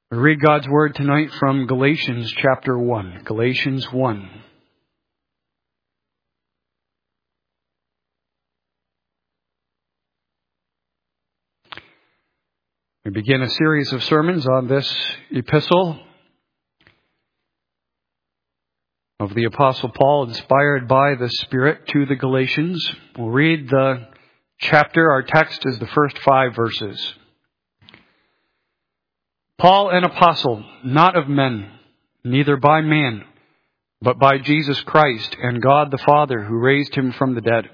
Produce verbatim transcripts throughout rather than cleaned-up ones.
We read God's Word tonight from Galatians chapter one. Galatians one. We begin a series of sermons on this epistle of the Apostle Paul, inspired by the Spirit to the Galatians. We'll read the chapter. Our text is the first five verses. Paul, an apostle, not of men, neither by man, but by Jesus Christ and God the Father, who raised him from the dead.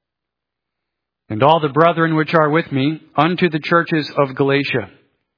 And all the brethren which are with me, unto the churches of Galatia.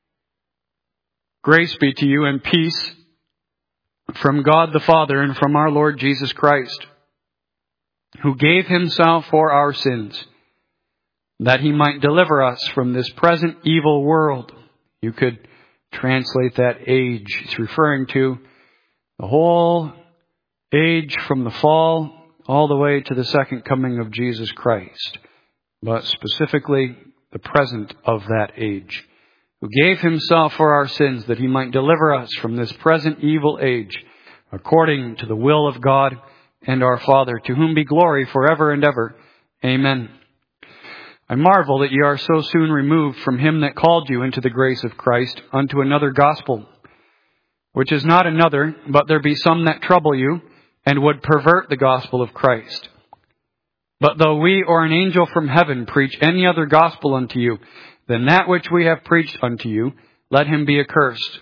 Grace be to you and peace from God the Father and from our Lord Jesus Christ, who gave himself for our sins, that he might deliver us from this present evil world. You could translate that age. It's referring to the whole age from the fall all the way to the second coming of Jesus Christ, but specifically the present of that age, who gave himself for our sins that he might deliver us from this present evil age, according to the will of God and our Father, to whom be glory forever and ever. Amen. I marvel that ye are so soon removed from him that called you into the grace of Christ unto another gospel, which is not another, but there be some that trouble you, and would pervert the gospel of Christ. But though we or an angel from heaven preach any other gospel unto you than that which we have preached unto you, let him be accursed.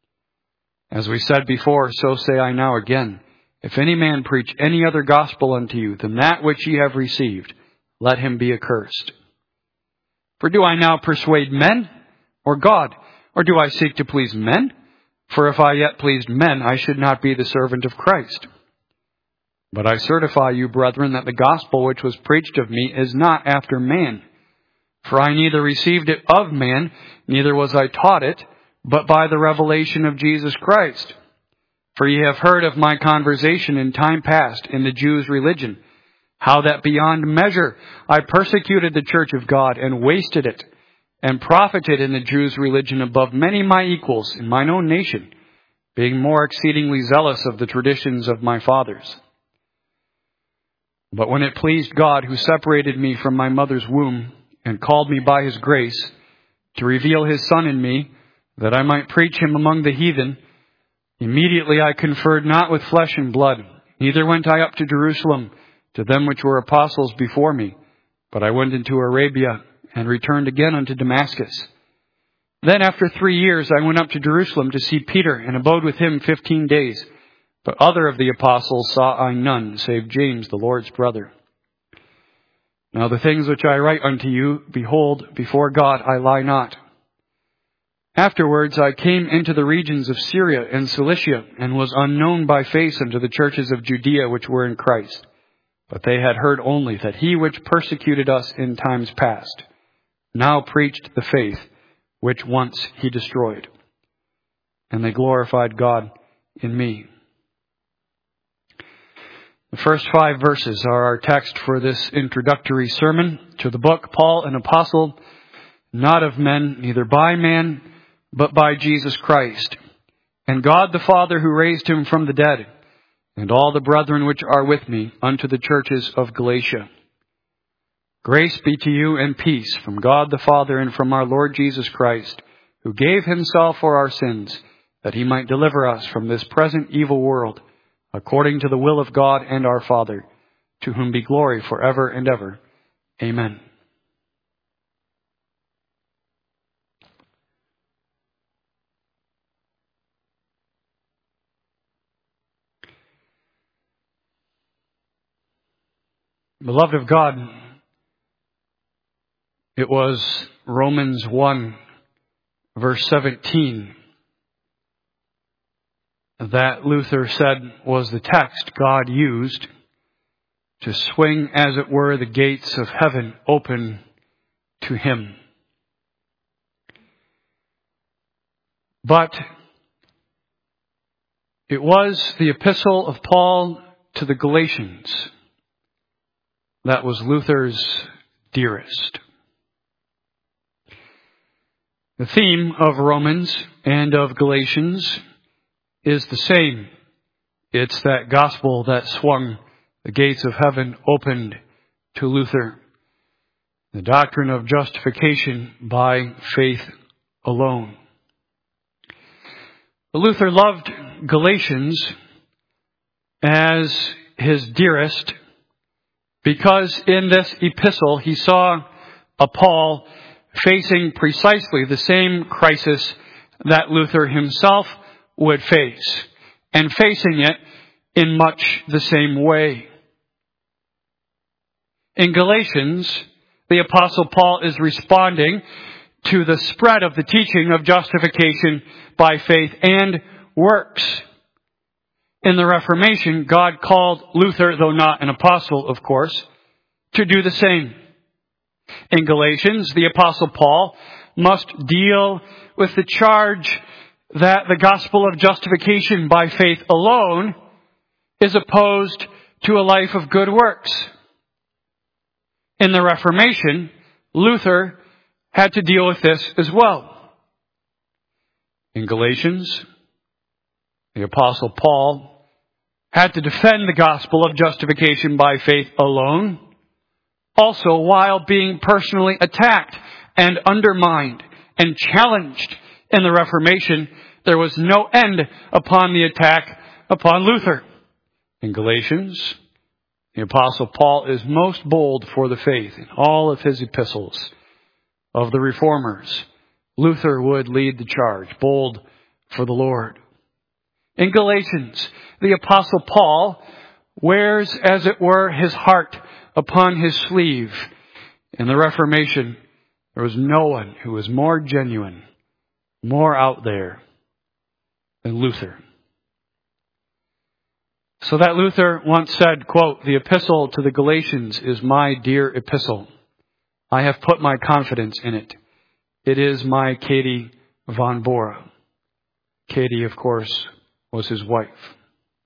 As we said before, so say I now again, if any man preach any other gospel unto you than that which ye have received, let him be accursed. For do I now persuade men or God, or do I seek to please men? For if I yet pleased men, I should not be the servant of Christ. But I certify you, brethren, that the gospel which was preached of me is not after man. For I neither received it of man, neither was I taught it, but by the revelation of Jesus Christ. For ye have heard of my conversation in time past in the Jews' religion, how that beyond measure I persecuted the church of God and wasted it, and profited in the Jews' religion above many my equals in mine own nation, being more exceedingly zealous of the traditions of my fathers. But when it pleased God, who separated me from my mother's womb, and called me by his grace, to reveal his Son in me, that I might preach him among the heathen, immediately I conferred not with flesh and blood, neither went I up to Jerusalem to them which were apostles before me, but I went into Arabia, and returned again unto Damascus. Then after three years I went up to Jerusalem to see Peter, and abode with him fifteen days. But other of the apostles saw I none, save James, the Lord's brother. Now the things which I write unto you, behold, before God I lie not. Afterwards I came into the regions of Syria and Cilicia, and was unknown by face unto the churches of Judea which were in Christ. But they had heard only that he which persecuted us in times past now preached the faith which once he destroyed. And they glorified God in me. The first five verses are our text for this introductory sermon to the book. Paul, an apostle, not of men, neither by man, but by Jesus Christ, and God the Father, who raised him from the dead, and all the brethren which are with me, unto the churches of Galatia. Grace be to you and peace from God the Father and from our Lord Jesus Christ, who gave himself for our sins, that he might deliver us from this present evil world, according to the will of God and our Father, to whom be glory forever and ever. Amen. Beloved of God, it was Romans one, verse seventeen, that Luther said was the text God used to swing, as it were, the gates of heaven open to him. But it was the epistle of Paul to the Galatians that was Luther's dearest. The theme of Romans and of Galatians is the same. It's that gospel that swung the gates of heaven opened to Luther. The doctrine of justification by faith alone. Luther loved Galatians as his dearest because in this epistle he saw a Paul facing precisely the same crisis that Luther himself would face, and facing it in much the same way. In Galatians, the Apostle Paul is responding to the spread of the teaching of justification by faith and works. In the Reformation, God called Luther, though not an apostle, of course, to do the same. In Galatians, the Apostle Paul must deal with the charge that the gospel of justification by faith alone is opposed to a life of good works. In the Reformation, Luther had to deal with this as well. In Galatians, the Apostle Paul had to defend the gospel of justification by faith alone, also while being personally attacked and undermined and challenged. In the Reformation, there was no end upon the attack upon Luther. In Galatians, the Apostle Paul is most bold for the faith in all of his epistles. Of the reformers, Luther would lead the charge, bold for the Lord. In Galatians, the Apostle Paul wears, as it were, his heart upon his sleeve. In the Reformation, there was no one who was more genuine, more out there than Luther. So that Luther once said, quote, "The epistle to the Galatians is my dear epistle. I have put my confidence in it. It is my Katie von Bora." Katie, of course, was his wife.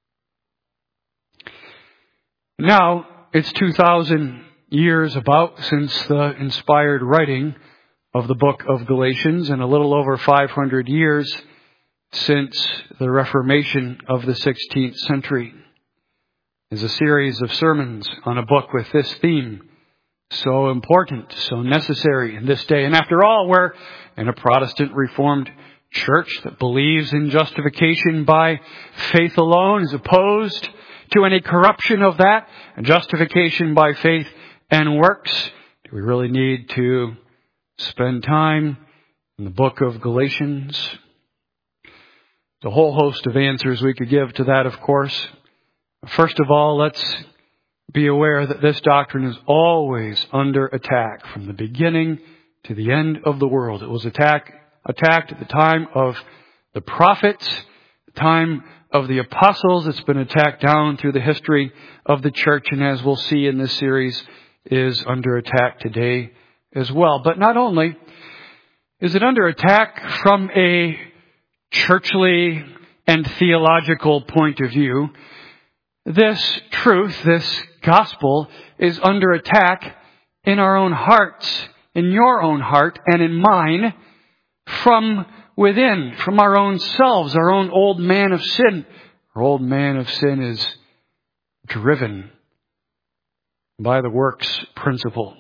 Now, it's two thousand years about since the inspired writing of the book of Galatians, and a little over five hundred years since the Reformation of the sixteenth century. There's a series of sermons on a book with this theme, so important, so necessary in this day. And after all, we're in a Protestant Reformed church that believes in justification by faith alone, is opposed to any corruption of that, and justification by faith and works. Do we really need to spend time in the book of Galatians? There's a whole host of answers we could give to that, of course. First of all, let's be aware that this doctrine is always under attack from the beginning to the end of the world. It was attack, attacked at the time of the prophets, the time of the apostles. It's been attacked down through the history of the church, and as we'll see in this series, is under attack today as well. But not only is it under attack from a churchly and theological point of view, this truth, this gospel, is under attack in our own hearts, in your own heart and in mine, from within, from our own selves, our own old man of sin. Our old man of sin is driven by the works principle.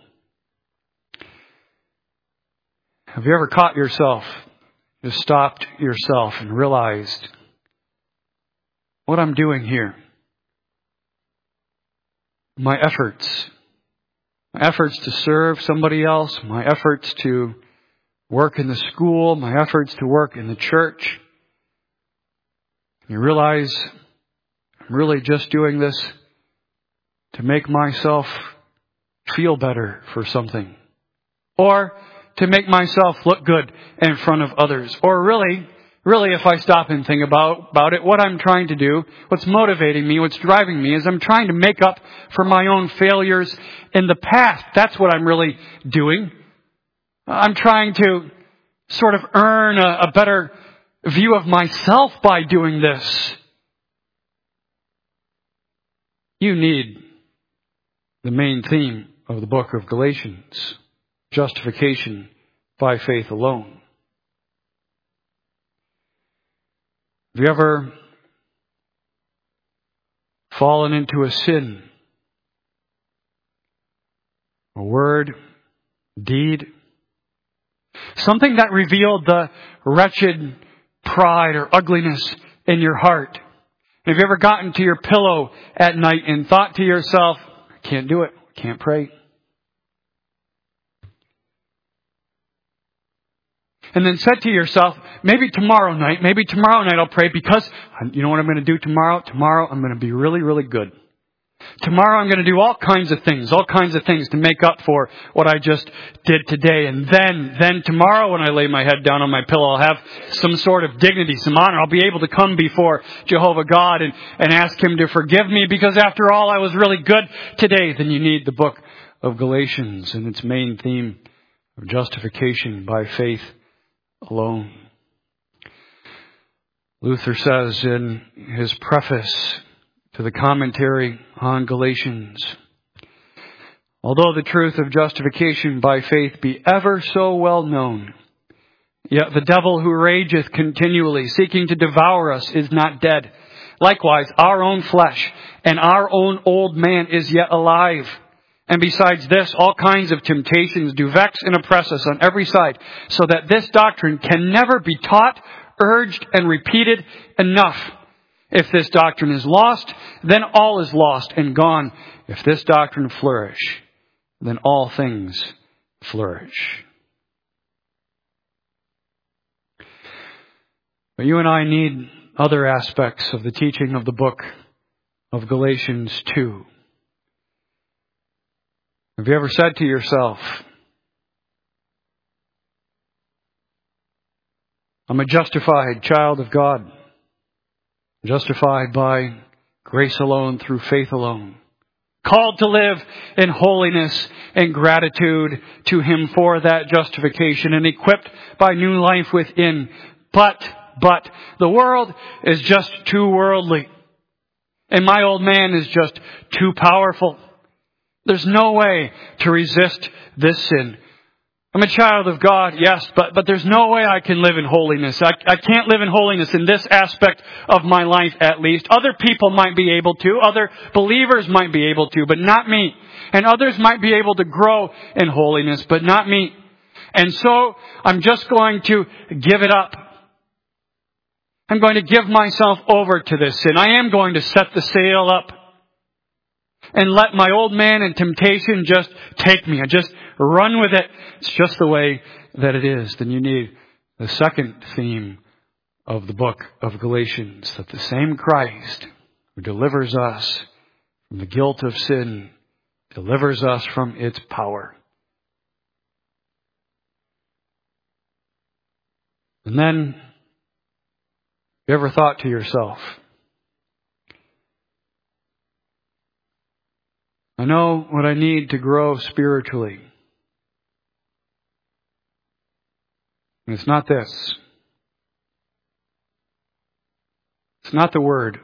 Have you ever caught yourself, just stopped yourself and realized what I'm doing here? My efforts, my efforts to serve somebody else, my efforts to work in the school, my efforts to work in the church. You realize I'm really just doing this to make myself feel better for something, or to make myself look good in front of others, or really, really if I stop and think about, about it, what I'm trying to do, what's motivating me, what's driving me, is I'm trying to make up for my own failures in the past. That's what I'm really doing. I'm trying to sort of earn a, a better view of myself by doing this. You need the main theme of the book of Galatians, justification by faith alone. Have you ever fallen into a sin? A word, deed, something that revealed the wretched pride or ugliness in your heart. Have you ever gotten to your pillow at night and thought to yourself, I can't do it, can't pray? And then said to yourself, maybe tomorrow night, maybe tomorrow night I'll pray because you know what I'm going to do tomorrow? Tomorrow I'm going to be really, really good. Tomorrow I'm going to do all kinds of things, all kinds of things to make up for what I just did today. And then, then tomorrow when I lay my head down on my pillow, I'll have some sort of dignity, some honor. I'll be able to come before Jehovah God and, and ask Him to forgive me because after all, I was really good today. Then you need the book of Galatians and its main theme of justification by faith alone. Luther says in his preface to the commentary on Galatians, although the truth of justification by faith be ever so well known, yet the devil who rageth continually, seeking to devour us, is not dead. Likewise, our own flesh and our own old man is yet alive. And besides this, all kinds of temptations do vex and oppress us on every side, so that this doctrine can never be taught, urged, and repeated enough. If this doctrine is lost, then all is lost and gone. If this doctrine flourish, then all things flourish. But you and I need other aspects of the teaching of the book of Galatians too. Have you ever said to yourself, I'm a justified child of God, justified by grace alone, through faith alone, called to live in holiness and gratitude to Him for that justification, and equipped by new life within. But, but, the world is just too worldly, and my old man is just too powerful. There's no way to resist this sin. I'm a child of God, yes, but, but there's no way I can live in holiness. I, I can't live in holiness in this aspect of my life, at least. Other people might be able to. Other believers might be able to, but not me. And others might be able to grow in holiness, but not me. And so I'm just going to give it up. I'm going to give myself over to this sin. I am going to set the sail up and let my old man and temptation just take me. I just run with it. It's just the way that it is. Then you need the second theme of the book of Galatians, that the same Christ who delivers us from the guilt of sin delivers us from its power. And then, you ever thought to yourself, I know what I need to grow spiritually. And it's not this. It's not the Word.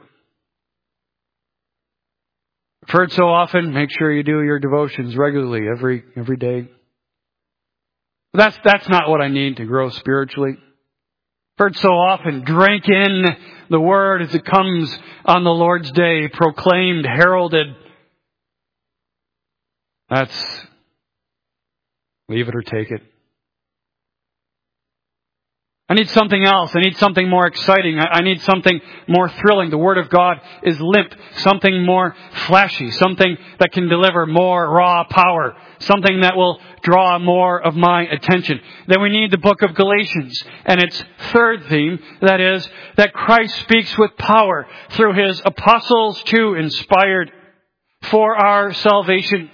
I've heard so often, make sure you do your devotions regularly every every day. That's that's not what I need to grow spiritually. I've heard so often, drink in the Word as it comes on the Lord's day, proclaimed, heralded. That's leave it or take it. I need something else. I need something more exciting. I need something more thrilling. The Word of God is limp. Something more flashy. Something that can deliver more raw power. Something that will draw more of my attention. Then we need the book of Galatians and its third theme, that is, that Christ speaks with power through His apostles too, inspired for our salvation.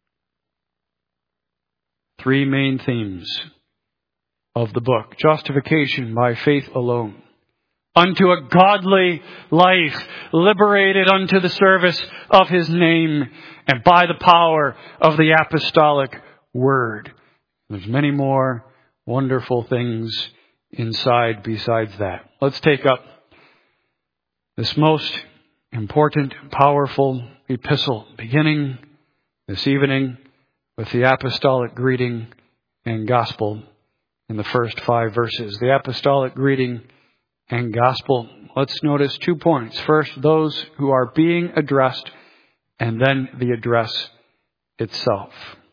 Three main themes of the book. Justification by faith alone. Unto a godly life, liberated unto the service of His name, and by the power of the apostolic word. There's many more wonderful things inside besides that. Let's take up this most important, powerful epistle, beginning this evening with the apostolic greeting and gospel in the first five verses. The apostolic greeting and gospel. Let's notice two points. First, those who are being addressed, and then the address itself.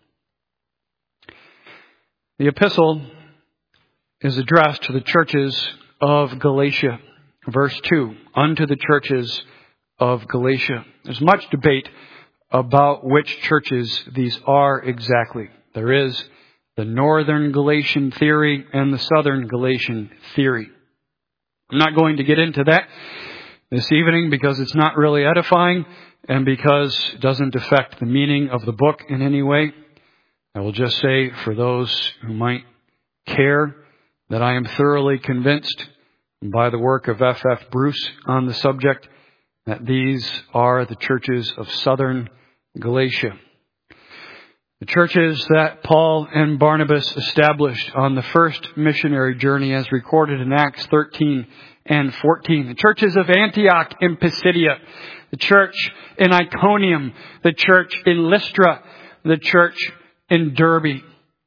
The epistle is addressed to the churches of Galatia. Verse two, unto the churches of Galatia. There's much debate about which churches these are exactly. There is the northern Galatian theory and the southern Galatian theory. I'm not going to get into that this evening because it's not really edifying and because it doesn't affect the meaning of the book in any way. I will just say, for those who might care, that I am thoroughly convinced by the work of F F Bruce on the subject that these are the churches of southern Galatia. The churches that Paul and Barnabas established on the first missionary journey as recorded in Acts thirteen and fourteen. The churches of Antioch in Pisidia, the church in Iconium, the church in Lystra, the church in Derbe.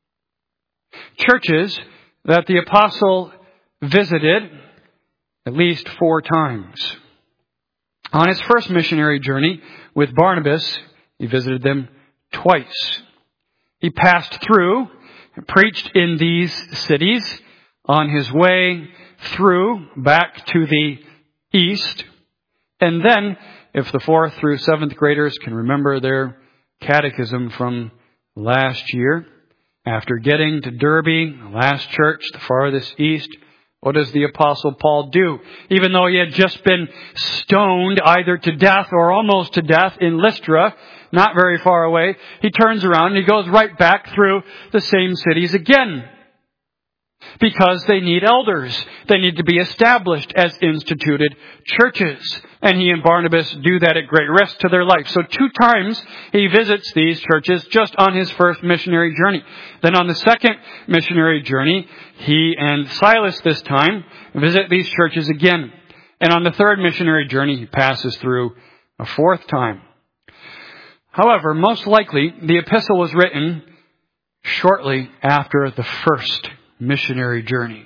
Churches that the apostle visited at least four times. On his first missionary journey with Barnabas, he visited them twice. He passed through and preached in these cities on his way through back to the east. And then, if the fourth through seventh graders can remember their catechism from last year, after getting to Derbe, the last church, the farthest east, what does the Apostle Paul do? Even though he had just been stoned either to death or almost to death in Lystra, not very far away, he turns around and he goes right back through the same cities again. Because they need elders. They need to be established as instituted churches. And he and Barnabas do that at great risk to their life. So two times he visits these churches just on his first missionary journey. Then on the second missionary journey, he and Silas this time visit these churches again. And on the third missionary journey, he passes through a fourth time. However, most likely the epistle was written shortly after the first missionary journey.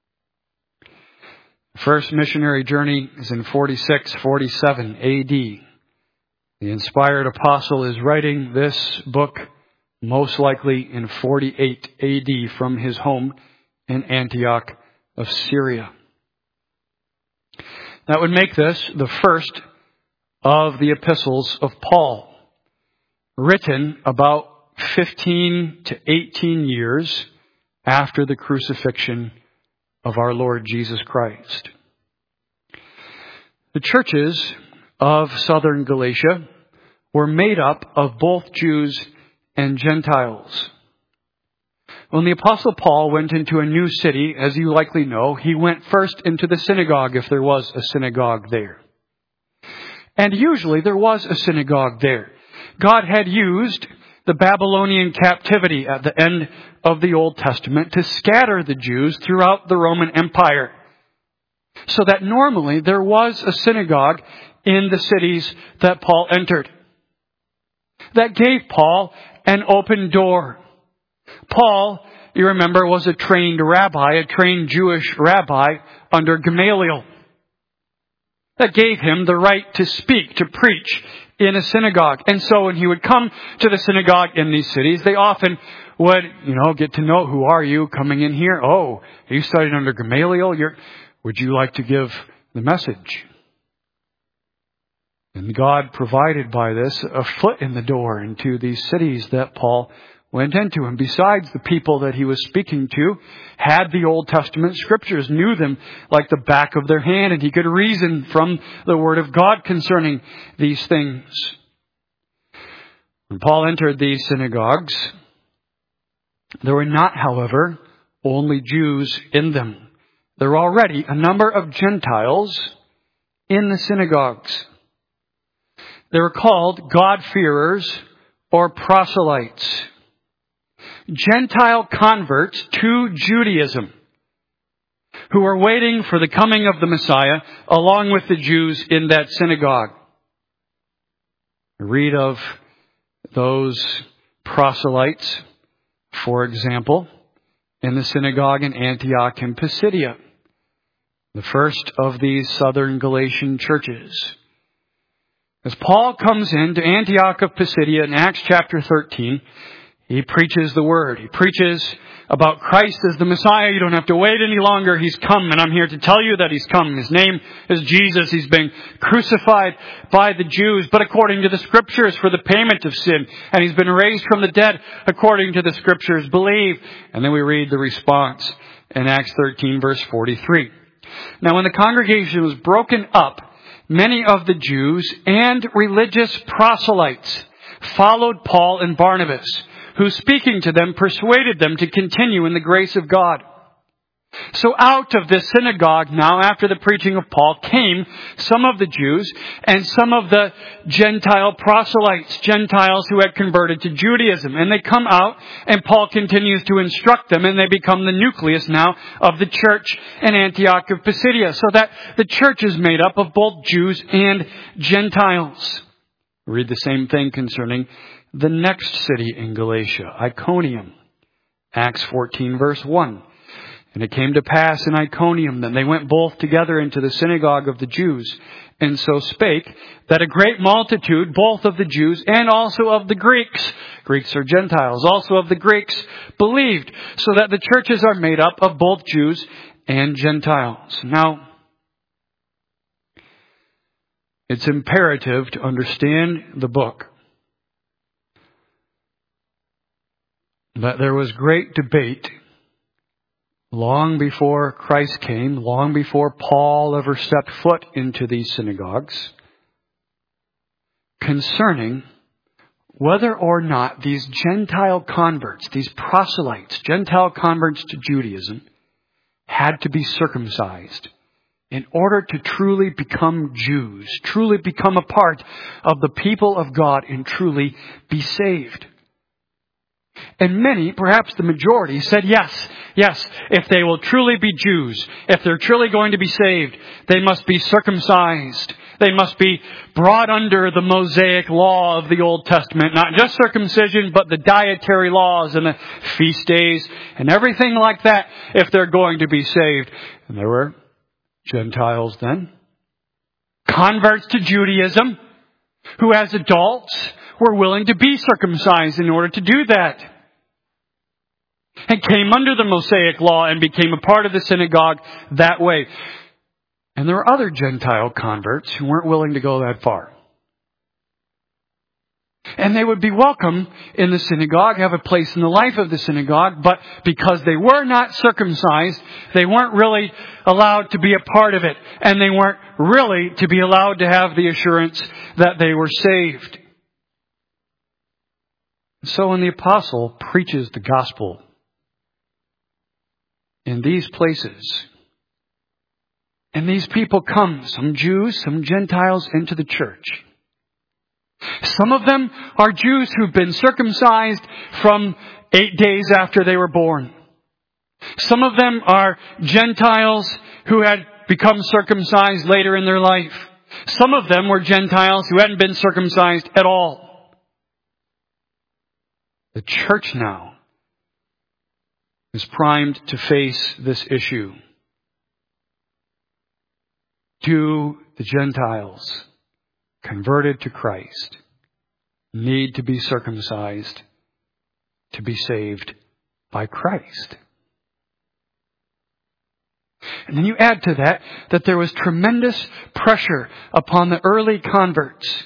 The first missionary journey is in forty-six forty-seven A D. The inspired apostle is writing this book most likely in forty-eight A D from his home in Antioch of Syria. That would make this the first of the epistles of Paul, written about fifteen to eighteen years after the crucifixion of our Lord Jesus Christ. The churches of southern Galatia were made up of both Jews and Gentiles. When the Apostle Paul went into a new city, as you likely know, he went first into the synagogue if there was a synagogue there. And usually there was a synagogue there. God had used the Babylonian captivity at the end of the Old Testament to scatter the Jews throughout the Roman Empire. So that normally there was a synagogue in the cities that Paul entered. That gave Paul an open door. Paul, you remember, was a trained rabbi, a trained Jewish rabbi under Gamaliel. That gave him the right to speak, to preach in a synagogue. And so when he would come to the synagogue in these cities, they often would, you know, get to know, who are you coming in here? Oh, are you studying under Gamaliel? You're, would you like to give the message? And God provided by this a foot in the door into these cities that Paul went into. And besides, the people that he was speaking to had the Old Testament scriptures, knew them like the back of their hand, and he could reason from the Word of God concerning these things. When Paul entered these synagogues, there were not, however, only Jews in them. There were already a number of Gentiles in the synagogues. They were called God-fearers or proselytes. Gentile converts to Judaism who were waiting for the coming of the Messiah along with the Jews in that synagogue. Read of those proselytes, for example, in the synagogue in Antioch and Pisidia. the first of these southern Galatian churches. As Paul comes into Antioch of Pisidia in Acts chapter thirteen, he preaches the word. He preaches about Christ as the Messiah. You don't have to wait any longer. He's come, and I'm here to tell you that He's come. His name is Jesus. He's been crucified by the Jews, but according to the Scriptures for the payment of sin. And He's been raised from the dead according to the Scriptures. Believe. And then we read the response in Acts thirteen, verse forty-three. Now when the congregation was broken up, many of the Jews and religious proselytes followed Paul and Barnabas, who, speaking to them, persuaded them to continue in the grace of God. So out of this synagogue now, after the preaching of Paul, came some of the Jews and some of the Gentile proselytes, Gentiles who had converted to Judaism. And they come out, and Paul continues to instruct them, and they become the nucleus now of the church in Antioch of Pisidia, so that the church is made up of both Jews and Gentiles. We read the same thing concerning the next city in Galatia, Iconium. Acts fourteen, verse one. And it came to pass in Iconium that they went both together into the synagogue of the Jews, and so spake, that a great multitude, both of the Jews and also of the Greeks, Greeks are Gentiles, also of the Greeks, believed, so that the churches are made up of both Jews and Gentiles. Now, it's imperative to understand the book that there was great debate long before Christ came, long before Paul ever stepped foot into these synagogues, concerning whether or not these Gentile converts, these proselytes, Gentile converts to Judaism, had to be circumcised in order to truly become Jews, truly become a part of the people of God, and truly be saved. And many, perhaps the majority, said yes, yes, if they will truly be Jews, if they're truly going to be saved, they must be circumcised. They must be brought under the Mosaic law of the Old Testament. Not just circumcision, but the dietary laws and the feast days and everything like that if they're going to be saved. And there were Gentiles then, converts to Judaism, who as adults were willing to be circumcised in order to do that, and came under the Mosaic law and became a part of the synagogue that way. And there were other Gentile converts who weren't willing to go that far. And they would be welcome in the synagogue, have a place in the life of the synagogue, but because they were not circumcised, they weren't really allowed to be a part of it. And they weren't really to be allowed to have the assurance that they were saved. So when the apostle preaches the gospel in these places, and these people come, some Jews, some Gentiles, into the church. Some of them are Jews who've been circumcised from eight days after they were born. Some of them are Gentiles who had become circumcised later in their life. Some of them were Gentiles who hadn't been circumcised at all. The church now is primed to face this issue. Do the Gentiles converted to Christ need to be circumcised to be saved by Christ? And then you add to that that there was tremendous pressure upon the early converts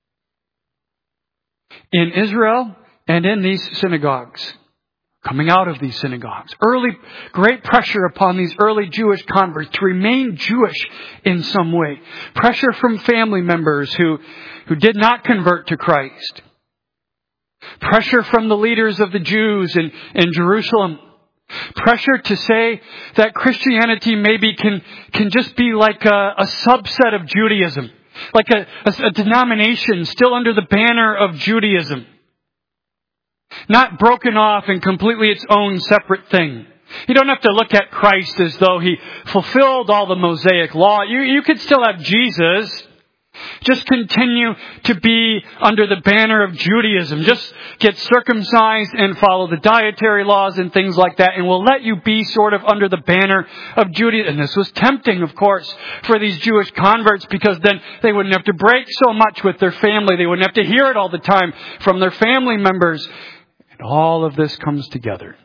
in Israel and in these synagogues, coming out of these synagogues. Early, great pressure upon these early Jewish converts to remain Jewish in some way. Pressure from family members who, who did not convert to Christ. Pressure from the leaders of the Jews in, in Jerusalem. Pressure to say that Christianity maybe can, can just be like a, a subset of Judaism. Like a, a, a denomination still under the banner of Judaism. Not broken off and completely its own separate thing. You don't have to look at Christ as though He fulfilled all the Mosaic law. You, you could still have Jesus, Just continue to be under the banner of Judaism. Just get circumcised and follow the dietary laws and things like that. And we'll let you be sort of under the banner of Judaism. And this was tempting, of course, for these Jewish converts, because then they wouldn't have to break so much with their family. They wouldn't have to hear it all the time from their family members. And all of this comes together.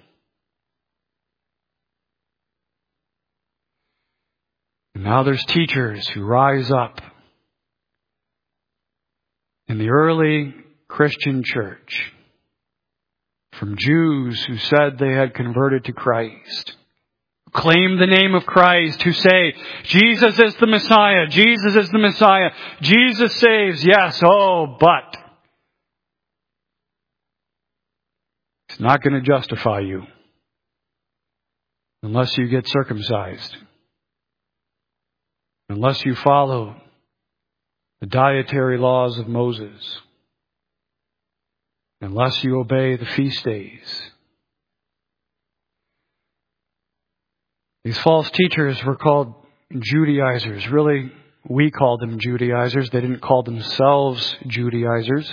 And now there's teachers who rise up in the early Christian church, from Jews who said they had converted to Christ, who claim the name of Christ, who say, Jesus is the Messiah, Jesus is the Messiah, Jesus saves, yes, oh, but it's not going to justify you unless you get circumcised, unless you follow the dietary laws of Moses, unless you obey the feast days. These false teachers were called Judaizers. Really, we called them Judaizers. They didn't call themselves Judaizers.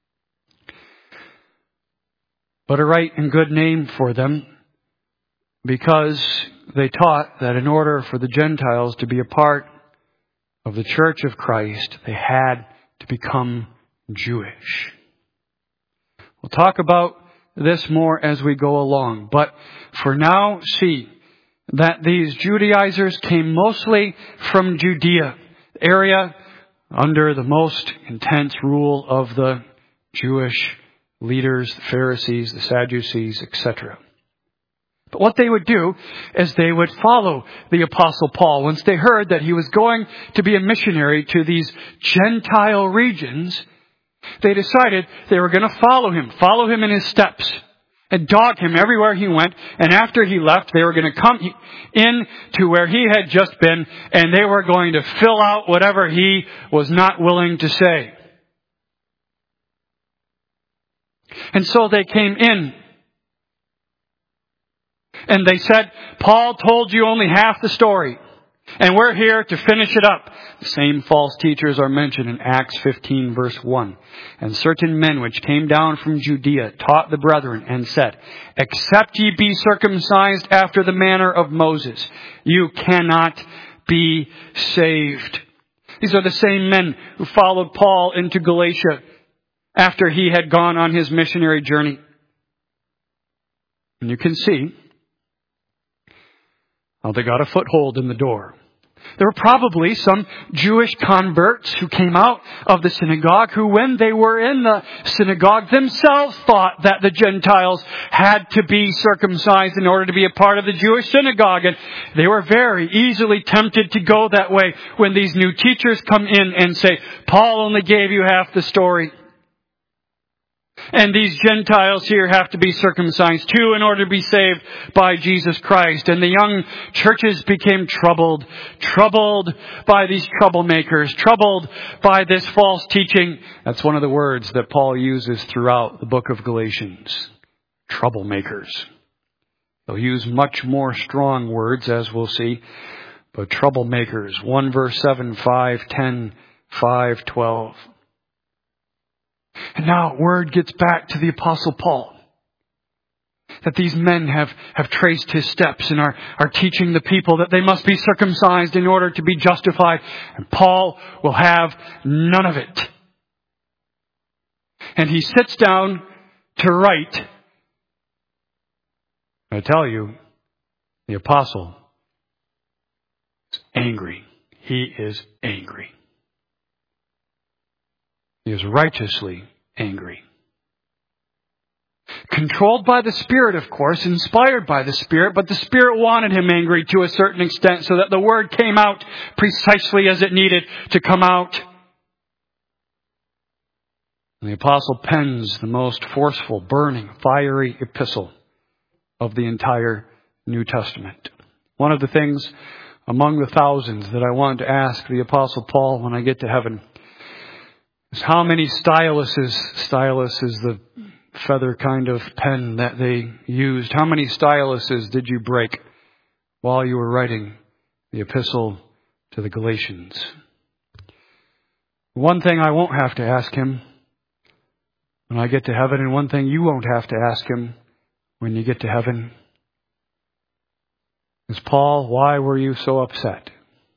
But a right and good name for them, because they taught that in order for the Gentiles to be a part of the Church of Christ, they had to become Jewish. We'll talk about this more as we go along. But for now, see that these Judaizers came mostly from Judea, the area under the most intense rule of the Jewish leaders, the Pharisees, the Sadducees, et cetera. But what they would do is they would follow the Apostle Paul. Once they heard that he was going to be a missionary to these Gentile regions, they decided they were going to follow him, follow him in his steps, and dog him everywhere he went. And after he left, they were going to come in to where he had just been, and they were going to fill out whatever he was not willing to say. And so they came in. And they said, Paul told you only half the story, and we're here to finish it up. The same false teachers are mentioned in Acts fifteen, verse one. And certain men which came down from Judea taught the brethren and said, except ye be circumcised after the manner of Moses, you cannot be saved. These are the same men who followed Paul into Galatia after he had gone on his missionary journey. And you can see how they got a foothold in the door. There were probably some Jewish converts who came out of the synagogue who, when they were in the synagogue, themselves thought that the Gentiles had to be circumcised in order to be a part of the Jewish synagogue. And they were very easily tempted to go that way when these new teachers come in and say, Paul only gave you half the story. And these Gentiles here have to be circumcised too in order to be saved by Jesus Christ. And the young churches became troubled, troubled by these troublemakers, troubled by this false teaching. That's one of the words that Paul uses throughout the book of Galatians. Troublemakers. He'll use much more strong words, as we'll see. But troublemakers. one verse seven, five, ten, five, twelve. And now word gets back to the Apostle Paul that these men have, have traced his steps and are, are teaching the people that they must be circumcised in order to be justified. And Paul will have none of it. And he sits down to write. I tell you, the apostle is angry. He is angry. He is righteously angry. Controlled by the Spirit, of course, inspired by the Spirit, but the Spirit wanted him angry to a certain extent so that the word came out precisely as it needed to come out. And the apostle pens the most forceful, burning, fiery epistle of the entire New Testament. One of the things among the thousands that I want to ask the apostle Paul when I get to heaven is how many styluses, stylus is the feather kind of pen that they used, how many styluses did you break while you were writing the epistle to the Galatians? One thing I won't have to ask him when I get to heaven, and one thing you won't have to ask him when you get to heaven, is, Paul, why were you so upset?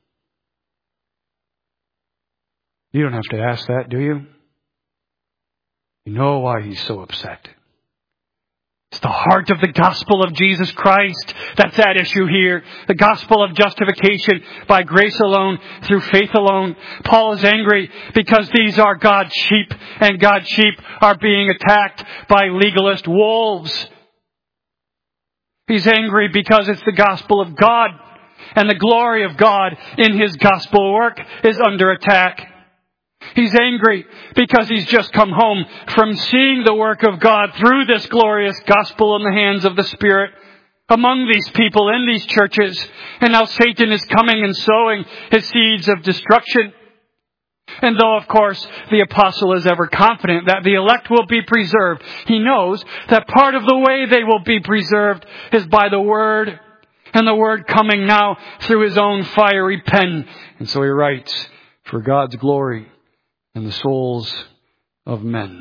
You don't have to ask that, do you? You know why he's so upset. It's the heart of the gospel of Jesus Christ that's at issue here. The gospel of justification by grace alone, through faith alone. Paul is angry because these are God's sheep, and God's sheep are being attacked by legalist wolves. He's angry because it's the gospel of God, and the glory of God in his gospel work is under attack. He's angry because he's just come home from seeing the work of God through this glorious gospel in the hands of the Spirit among these people in these churches. And now Satan is coming and sowing his seeds of destruction. And though, of course, the apostle is ever confident that the elect will be preserved, he knows that part of the way they will be preserved is by the Word, and the Word coming now through his own fiery pen. And so he writes, for God's glory and the souls of men.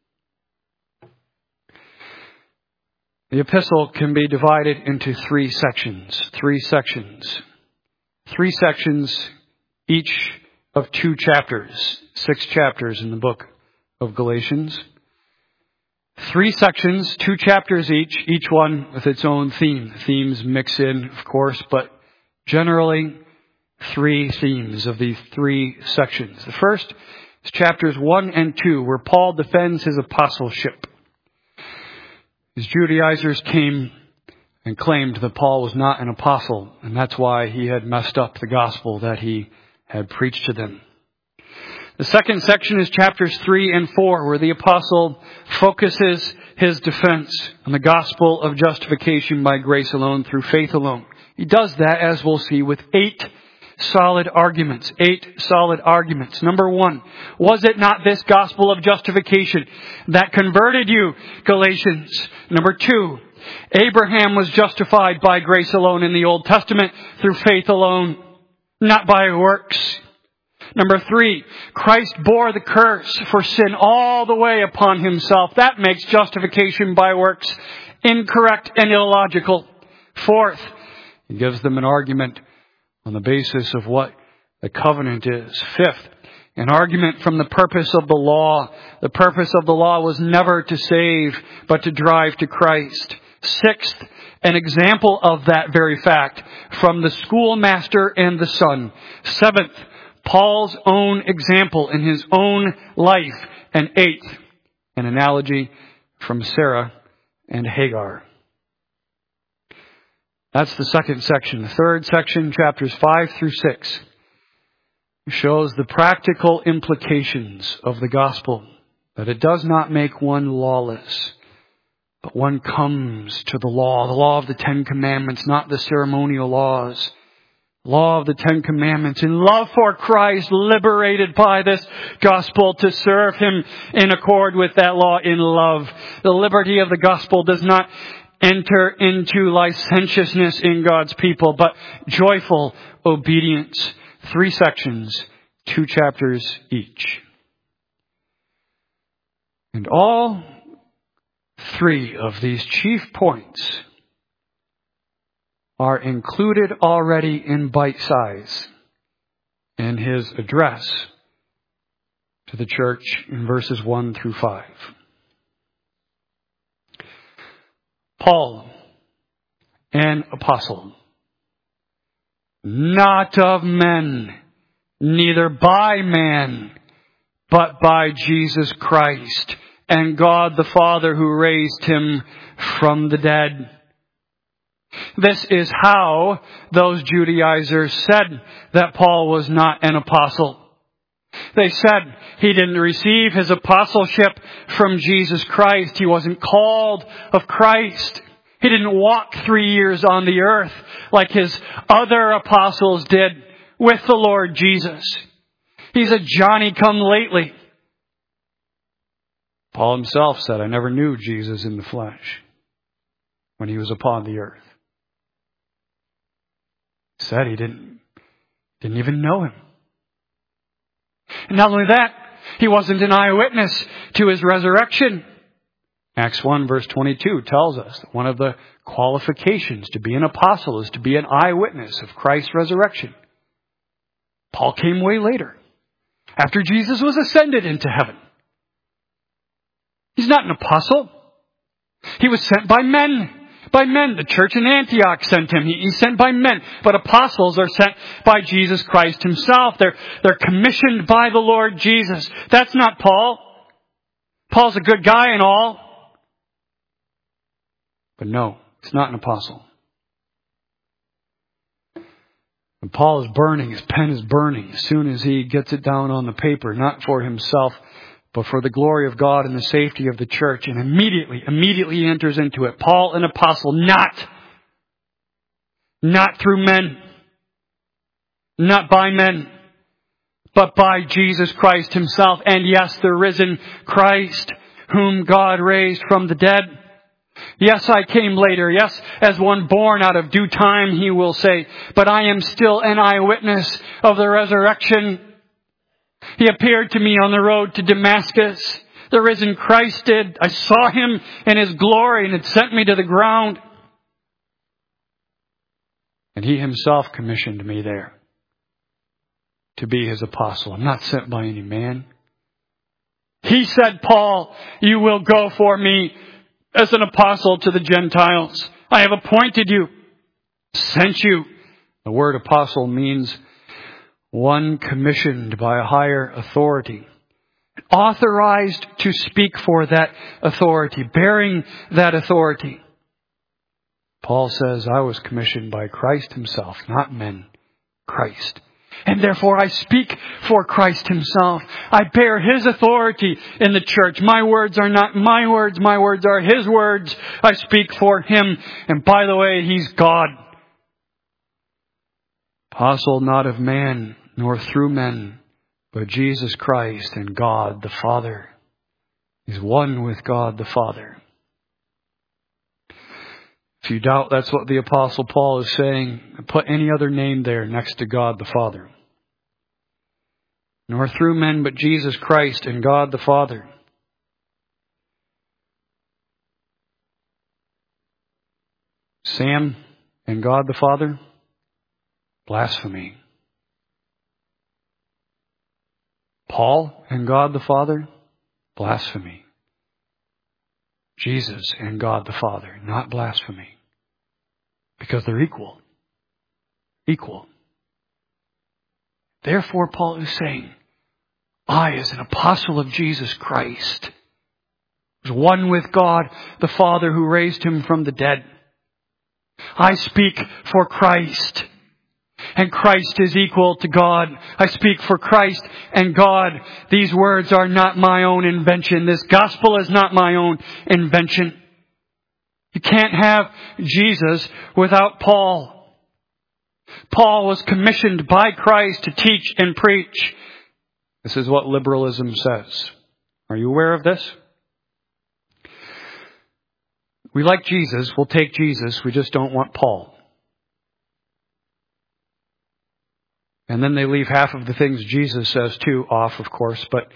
The epistle can be divided into three sections. Three sections. Three sections, each of two chapters. Six chapters in the book of Galatians. Three sections, two chapters each, each one with its own theme. Themes mix in, of course, but generally three themes of these three sections. The first is chapters one and two, where Paul defends his apostleship. His Judaizers came and claimed that Paul was not an apostle, and that's why he had messed up the gospel that he had preached to them. The second section is chapters three and four, where the apostle focuses his defense on the gospel of justification by grace alone, through faith alone. He does that, as we'll see, with eight solid arguments. Eight solid arguments. Number one, was it not this gospel of justification that converted you, Galatians? Number two, Abraham was justified by grace alone in the Old Testament through faith alone, not by works. Number three, Christ bore the curse for sin all the way upon himself. That makes justification by works incorrect and illogical. Fourth, he gives them an argument on the basis of what the covenant is. Fifth, an argument from the purpose of the law. The purpose of the law was never to save, but to drive to Christ. Sixth, an example of that very fact from the schoolmaster and the son. Seventh, Paul's own example in his own life. And eighth, an analogy from Sarah and Hagar. That's the second section. The third section, chapters five through six, shows the practical implications of the gospel. That it does not make one lawless, but one comes to the law. The law of the Ten Commandments, not the ceremonial laws. Law of the Ten Commandments, in love for Christ, liberated by this gospel to serve him in accord with that law in love. The liberty of the gospel does not enter into licentiousness in God's people, but joyful obedience. Three sections, two chapters each. And all three of these chief points are included already in bite size in his address to the church in verses one through five. Paul, an apostle, not of men, neither by man, but by Jesus Christ and God the Father who raised him from the dead. This is how those Judaizers said that Paul was not an apostle. They said he didn't receive his apostleship from Jesus Christ. He wasn't called of Christ. He didn't walk three years on the earth like his other apostles did with the Lord Jesus. He's a Johnny-come-lately. Paul himself said, I never knew Jesus in the flesh when he was upon the earth. He said he didn't, didn't even know him. And not only that, he wasn't an eyewitness to his resurrection. Acts one verse twenty-two tells us that one of the qualifications to be an apostle is to be an eyewitness of Christ's resurrection. Paul came way later, after Jesus was ascended into heaven. He's not an apostle. He was sent by men. By men. The church in Antioch sent him. He, he's sent by men. But apostles are sent by Jesus Christ himself. They're, they're commissioned by the Lord Jesus. That's not Paul. Paul's a good guy and all. But no, he's not an apostle. And Paul is burning. His pen is burning as soon as he gets it down on the paper, not for himself, but for the glory of God and the safety of the church. And immediately, immediately he enters into it. Paul, an apostle, not, not through men, not by men, but by Jesus Christ himself. And yes, the risen Christ, whom God raised from the dead. Yes, I came later. Yes, as one born out of due time, he will say, but I am still an eyewitness of the resurrection. He appeared to me on the road to Damascus. The risen Christ did. I saw him in his glory, and it sent me to the ground. And he himself commissioned me there to be his apostle. I'm not sent by any man. He said, Paul, you will go for me as an apostle to the Gentiles. I have appointed you, sent you. The word apostle means one commissioned by a higher authority, authorized to speak for that authority, bearing that authority. Paul says, I was commissioned by Christ himself, not men, Christ. And therefore I speak for Christ himself. I bear his authority in the church. My words are not my words. My words are his words. I speak for him. And by the way, he's God. Apostle not of man, nor through men, but Jesus Christ and God the Father. He's one with God the Father. If you doubt that's what the Apostle Paul is saying, put any other name there next to God the Father. Nor through men, but Jesus Christ and God the Father. Sam and God the Father? Blasphemy. Paul and God the Father? Blasphemy. Jesus and God the Father, not blasphemy. Because they're equal. Equal. Therefore, Paul is saying, I, as an apostle of Jesus Christ, was one with God, the Father who raised him from the dead. I speak for Christ, and Christ is equal to God. I speak for Christ and God. These words are not my own invention. This gospel is not my own invention. You can't have Jesus without Paul. Paul was commissioned by Christ to teach and preach. This is what liberalism says. Are you aware of this? We like Jesus. We'll take Jesus. We just don't want Paul. And then they leave half of the things Jesus says too off, of course. But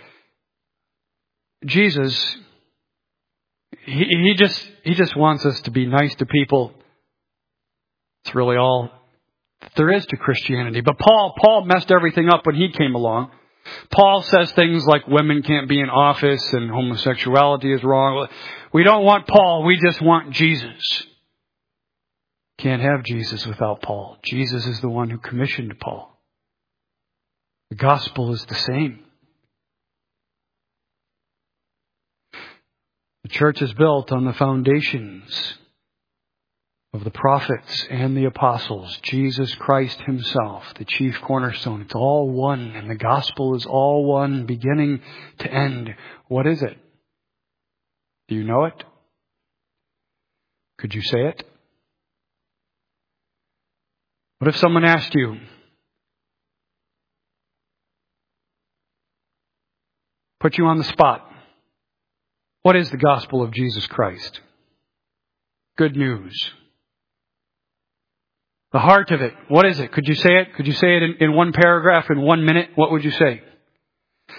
Jesus, he, he just he just wants us to be nice to people. It's really all there is to Christianity. But Paul, Paul messed everything up when he came along. Paul says things like women can't be in office and homosexuality is wrong. We don't want Paul. We just want Jesus. Can't have Jesus without Paul. Jesus is the one who commissioned Paul. The gospel is the same. The church is built on the foundations of the prophets and the apostles, Jesus Christ himself, the chief cornerstone. It's all one, and the gospel is all one, beginning to end. What is it? Do you know it? Could you say it? What if someone asked you, put you on the spot, what is the gospel of Jesus Christ? Good news. The heart of it, what is it? Could you say it? Could you say it in, in one paragraph, in one minute? What would you say?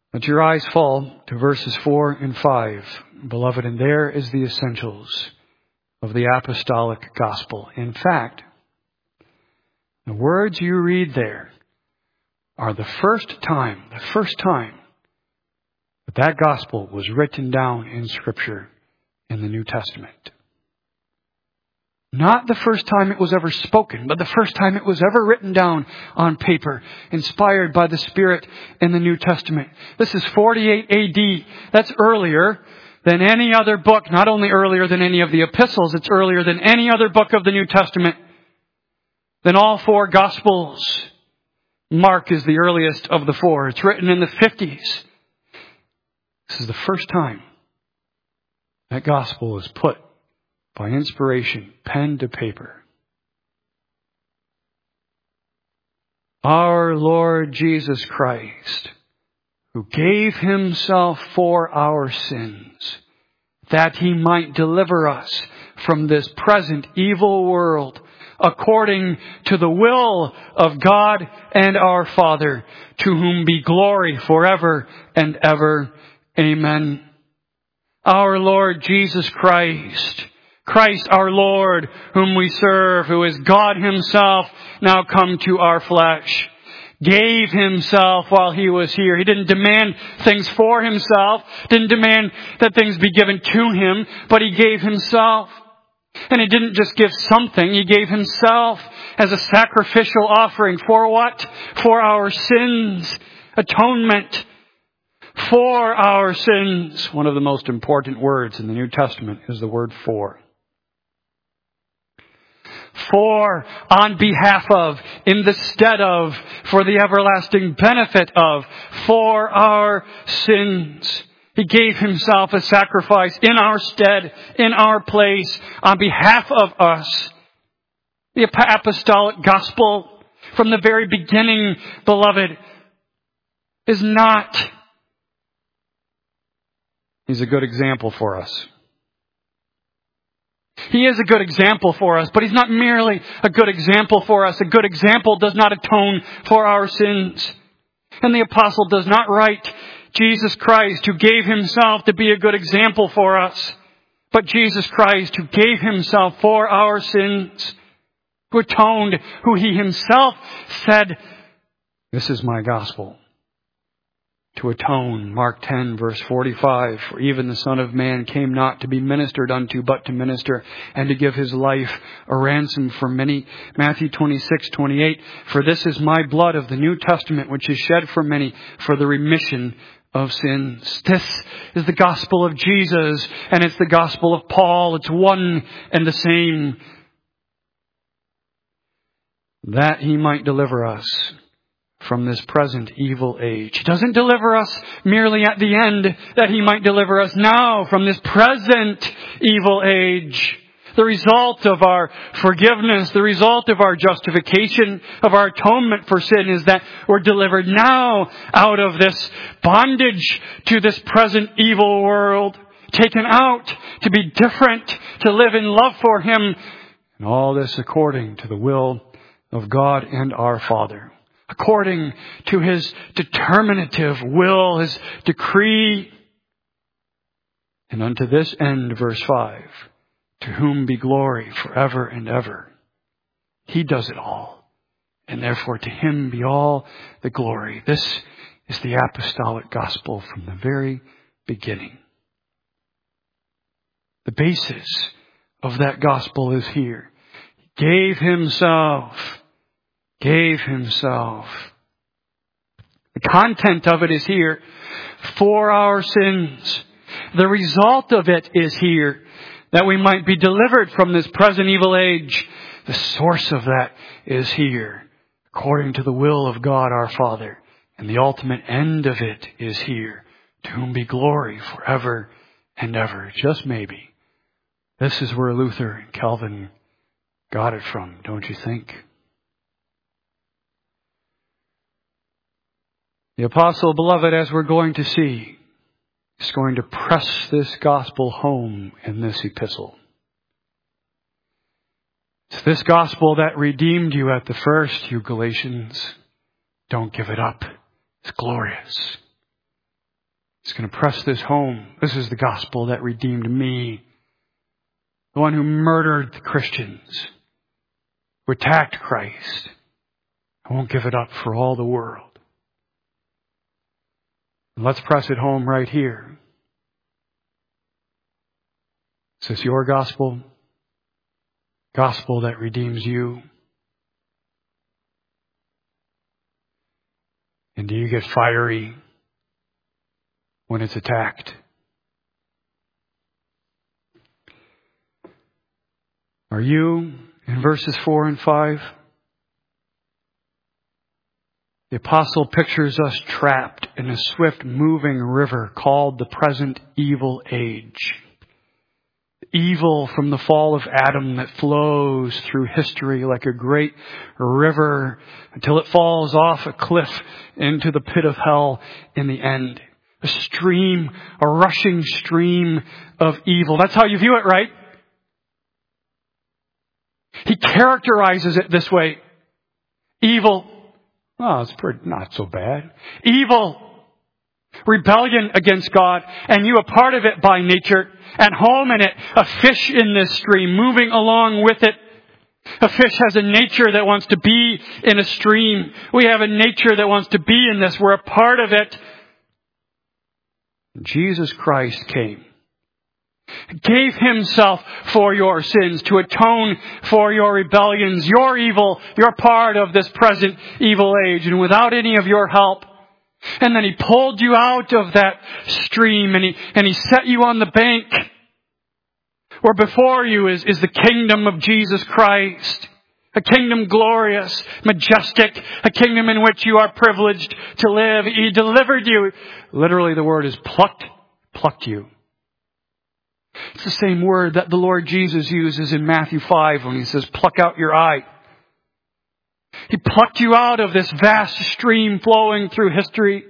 Let your eyes fall to verses four and five, beloved, and there is the essentials of the apostolic gospel. In fact, the words you read there are the first time, the first time that that gospel was written down in Scripture in the New Testament. Not the first time it was ever spoken, but the first time it was ever written down on paper, inspired by the Spirit in the New Testament. This is forty-eight A D. That's earlier than any other book, not only earlier than any of the epistles, it's earlier than any other book of the New Testament, than all four Gospels. Mark is the earliest of the four. It's written in the fifties. This is the first time that Gospel is put by inspiration, pen to paper. Our Lord Jesus Christ, who gave Himself for our sins, that He might deliver us from this present evil world, according to the will of God and our Father, to whom be glory forever and ever. Amen. Our Lord Jesus Christ, Christ our Lord, whom we serve, who is God Himself, now come to our flesh, gave Himself while He was here. He didn't demand things for Himself, didn't demand that things be given to Him, but He gave Himself. And He didn't just give something, He gave Himself as a sacrificial offering. For what? For our sins. Atonement. For our sins. One of the most important words in the New Testament is the word for. For, on behalf of, in the stead of, for the everlasting benefit of, for our sins. He gave Himself a sacrifice in our stead, in our place, on behalf of us. The apostolic gospel, from the very beginning, beloved, is not. He's a good example for us. He is a good example for us, but He's not merely a good example for us. A good example does not atone for our sins. And the apostle does not write Jesus Christ, who gave Himself to be a good example for us, but Jesus Christ, who gave Himself for our sins, who atoned, who He Himself said, "This is my gospel." To atone, Mark ten, verse forty-five, for even the Son of Man came not to be ministered unto, but to minister, and to give His life a ransom for many. Matthew twenty-six, twenty-eight, for this is my blood of the New Testament, which is shed for many for the remission of sins. This is the gospel of Jesus, and it's the gospel of Paul. It's one and the same. That He might deliver us from this present evil age. He doesn't deliver us merely at the end, that He might deliver us now from this present evil age. The result of our forgiveness, the result of our justification, of our atonement for sin is that we're delivered now out of this bondage to this present evil world, taken out to be different, to live in love for Him, and all this according to the will of God and our Father. According to His determinative will, His decree. And unto this end, verse five, to whom be glory forever and ever. He does it all. And therefore to Him be all the glory. This is the apostolic gospel from the very beginning. The basis of that gospel is here. He gave Himself. Gave Himself. The content of it is here. For our sins. The result of it is here. That we might be delivered from this present evil age. The source of that is here. According to the will of God our Father. And the ultimate end of it is here. To whom be glory forever and ever. Just maybe. This is where Luther and Calvin got it from, don't you think? The apostle, beloved, as we're going to see, is going to press this gospel home in this epistle. It's this gospel that redeemed you at the first, you Galatians. Don't give it up. It's glorious. He's going to press this home. This is the gospel that redeemed me. The one who murdered the Christians, who attacked Christ. I won't give it up for all the world. And let's press it home right here. Is this your gospel? Gospel that redeems you? And do you get fiery when it's attacked? Are you, in verses four and five, the apostle pictures us trapped in a swift moving river called the present evil age. Evil from the fall of Adam that flows through history like a great river until it falls off a cliff into the pit of hell in the end. A stream, a rushing stream of evil. That's how you view it, right? He characterizes it this way. Evil. Oh, it's pretty, not so bad. Evil. Rebellion against God, and you a part of it by nature, at home in it, a fish in this stream, moving along with it. A fish has a nature that wants to be in a stream. We have a nature that wants to be in this. We're a part of it. Jesus Christ came, gave himself for your sins to atone for your rebellions, your evil. You're part of this present evil age, and without any of your help. And then he pulled you out of that stream and he, and he set you on the bank where before you is, is the kingdom of Jesus Christ. A kingdom glorious, majestic, a kingdom in which you are privileged to live. He delivered you. Literally the word is plucked, plucked you. It's the same word that the Lord Jesus uses in Matthew five when he says, pluck out your eye. He plucked you out of this vast stream flowing through history.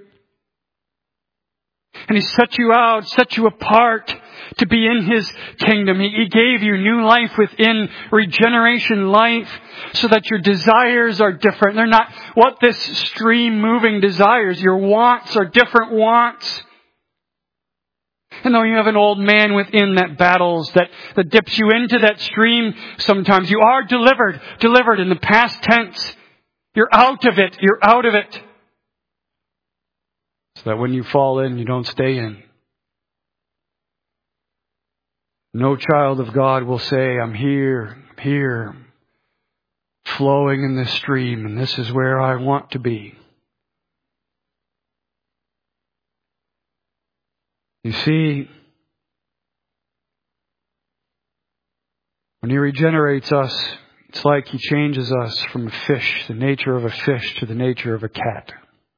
And he set you out, set you apart to be in his kingdom. He, he gave you new life within regeneration life so that your desires are different. They're not what this stream moving desires. Your wants are different wants. And though you have an old man within that battles, that, that dips you into that stream, sometimes you are delivered, delivered in the past tense. You're out of it, you're out of it. So that when you fall in, you don't stay in. No child of God will say, I'm here, I'm here, flowing in this stream, and this is where I want to be. You see, when he regenerates us, it's like he changes us from a fish, the nature of a fish, to the nature of a cat.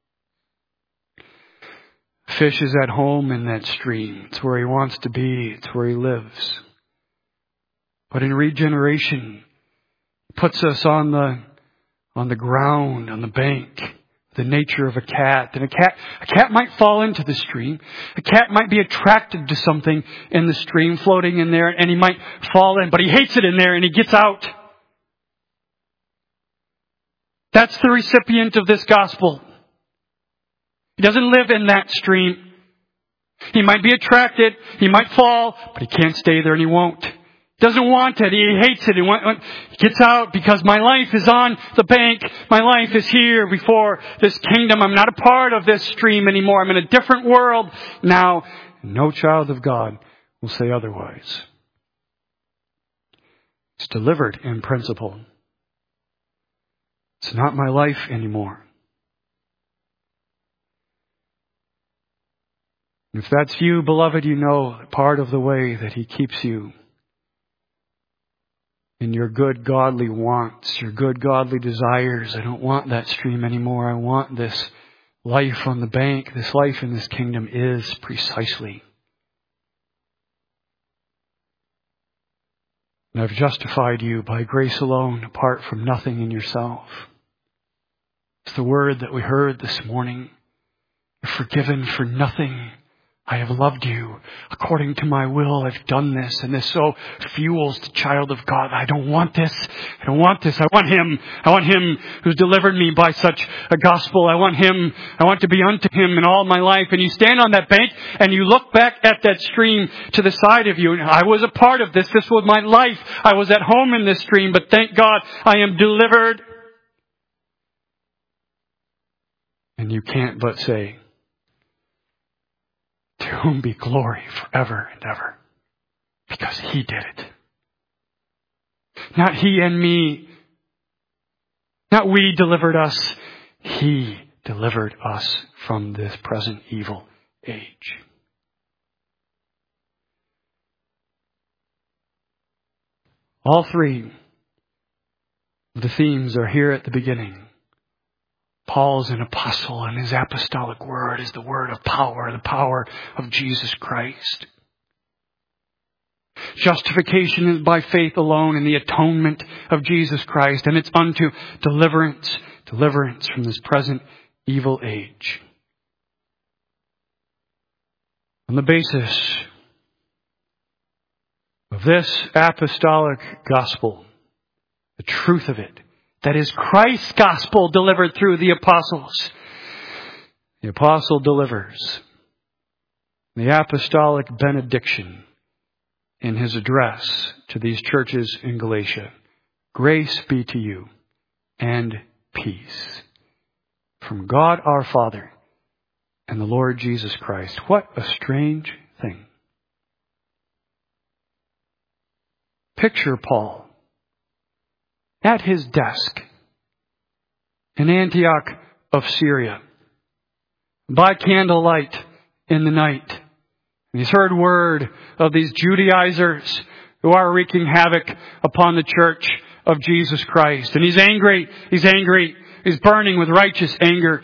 Fish is at home in that stream. It's where he wants to be. It's where he lives. But in regeneration, he puts us on the, on the ground, on the bank. The nature of a cat. And a cat, a cat might fall into the stream. A cat might be attracted to something in the stream floating in there, and he might fall in, but he hates it in there and he gets out. That's the recipient of this gospel. He doesn't live in that stream. He might be attracted, he might fall, but he can't stay there and he won't. He doesn't want it, he hates it, he, want, he gets out because my life is on the bank, my life is here before this kingdom. I'm not a part of this stream anymore, I'm in a different world now. No child of God will say otherwise. It's delivered in principle. It's not my life anymore. If that's you, beloved, you know part of the way that he keeps you in your good godly wants, your good godly desires. I don't want that stream anymore. I want this life on the bank. This life in this kingdom is precisely. And I've justified you by grace alone, apart from nothing in yourself. It's the word that we heard this morning. You're forgiven for nothing I have loved you according to my will. I've done this. And this so fuels the child of God. I don't want this. I don't want this. I want Him. I want Him who's delivered me by such a gospel. I want Him. I want to be unto Him in all my life. And you stand on that bank and you look back at that stream to the side of you. I was a part of this. This was my life. I was at home in this stream. But thank God I am delivered. And you can't but say, to whom be glory forever and ever. Because He did it. Not he and me. Not we delivered us. He delivered us from this present evil age. All three of the themes are here at the beginning. Paul's an apostle, and his apostolic word is the word of power, the power of Jesus Christ. Justification is by faith alone in the atonement of Jesus Christ, and it's unto deliverance, deliverance from this present evil age. On the basis of this apostolic gospel, the truth of it, that is Christ's gospel delivered through the apostles. The apostle delivers the apostolic benediction in his address to these churches in Galatia. Grace be to you and peace from God our Father and the Lord Jesus Christ. What a strange thing. Picture Paul at his desk in Antioch of Syria, by candlelight in the night. And he's heard word of these Judaizers who are wreaking havoc upon the church of Jesus Christ. And he's angry, he's angry, he's burning with righteous anger.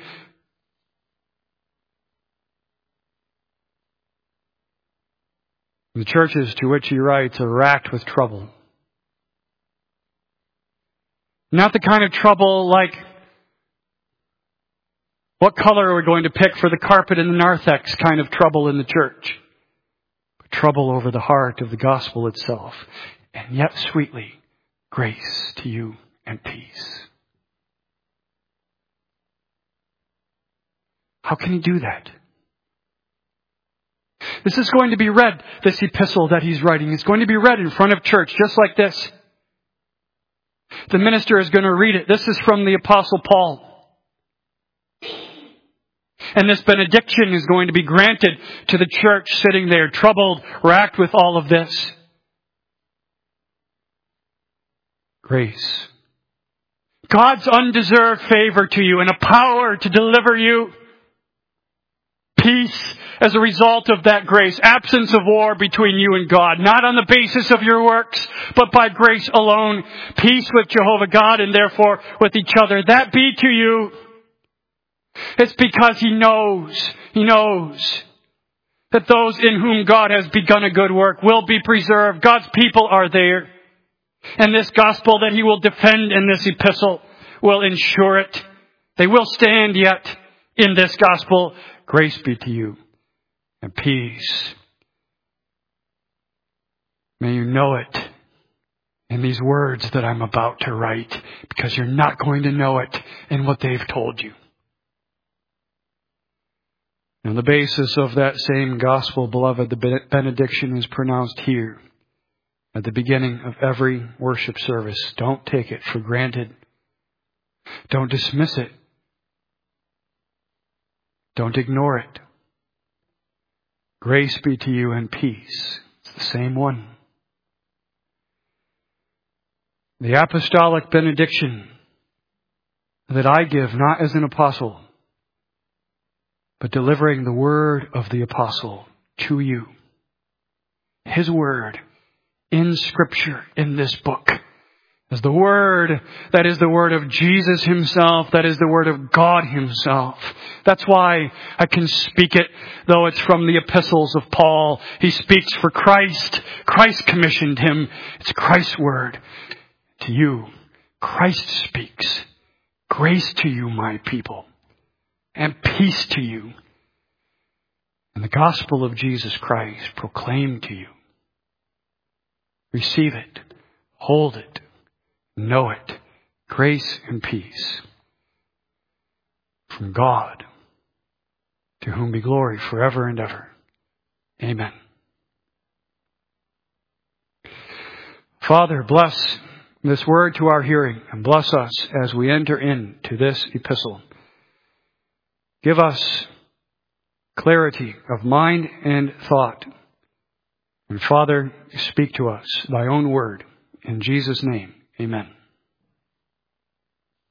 The churches to which he writes are racked with trouble. Not the kind of trouble like, what color are we going to pick for the carpet in the narthex kind of trouble in the church. But trouble over the heart of the gospel itself. And yet sweetly, grace to you and peace. How can he do that? This is going to be read, this epistle that he's writing. It's going to be read in front of church, just like this. The minister is going to read it. This is from the Apostle Paul. And this benediction is going to be granted to the church sitting there, troubled, racked with all of this. Grace. God's undeserved favor to you and a power to deliver you. Peace as a result of that grace. Absence of war between you and God. Not on the basis of your works, but by grace alone. Peace with Jehovah God and therefore with each other. That be to you. It's because He knows, He knows that those in whom God has begun a good work will be preserved. God's people are there. And this gospel that He will defend in this epistle will ensure it. They will stand yet in this gospel. Grace be to you and peace. May you know it in these words that I'm about to write, because you're not going to know it in what they've told you. On the basis of that same gospel, beloved, the benediction is pronounced here at the beginning of every worship service. Don't take it for granted. Don't dismiss it. Don't ignore it. Grace be to you and peace. It's the same one. The apostolic benediction that I give, not as an apostle, but delivering the word of the apostle to you. His word in Scripture, in this book, is the word that is the word of Jesus Himself, that is the word of God Himself. That's why I can speak it, though it's from the epistles of Paul. He speaks for Christ. Christ commissioned him. It's Christ's word to you. Christ speaks. Grace to you, my people, and peace to you. and the gospel of Jesus Christ proclaimed to you. Receive it, hold it, know it, grace and peace from God, to whom be glory forever and ever. Amen. Father, bless this word to our hearing, and bless us as we enter into this epistle. Give us clarity of mind and thought. And Father, speak to us thy own word. In Jesus' name, amen.